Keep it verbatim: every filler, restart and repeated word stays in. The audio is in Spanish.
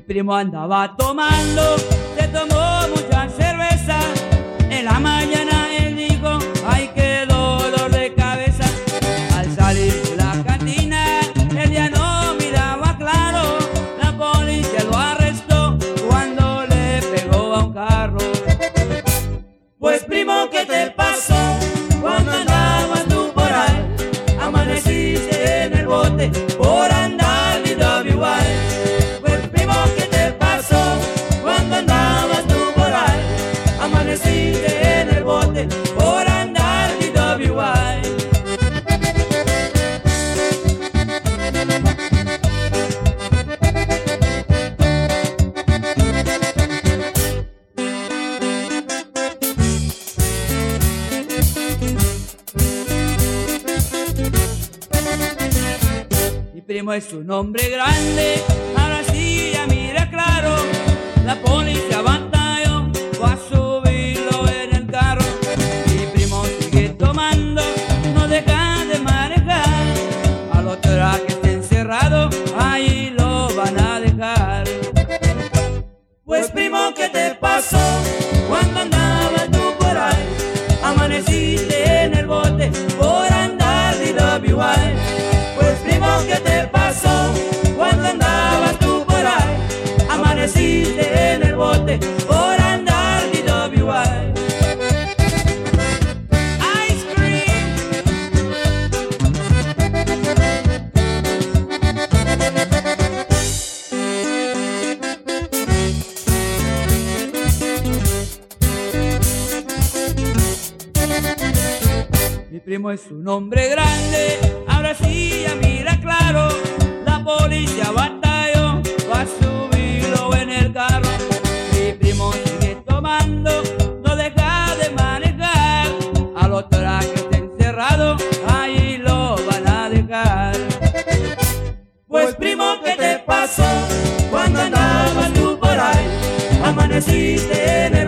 primo andaba tomando, se tomó mucha cerveza. En la mañana él dijo, ay, qué dolor de cabeza. Al salir de la cantina, él ya no miraba claro. La policía lo arrestó cuando le pegó a un carro. Pues primo, ¿qué te pasó cuando andabas tú por ahí? Amaneciste en el bote por andar de W I. Pues primo, ¿qué te pasó cuando andabas tú por ahí? Amaneciste en el bote por andar de W I. Mi primo es un hombre grande, ahora sí ya mira claro. La policía batalló, va a subirlo en el carro. Mi primo sigue tomando, no deja de manejar. Al otro día que esté encerrado, ahí lo van a dejar. Pues primo, ¿qué te pasó cuando andabas tú por ahí? Amaneciste en el bote por andar de W I. Pues primo, ¿qué te pasó cuando andabas tú por ahí? Amaneciste en el bote por andar de W I. Ice cream. Mi primo es un hombre grande, ahora sí ya mira claro. La policía batalló, va a subirlo en el carro. Mi primo sigue tomando, no deja de manejar. Al otro día que esté encerrado, ahí lo van a dejar. Pues primo, ¿qué te pasó cuando andabas tú por ahí? Amaneciste en el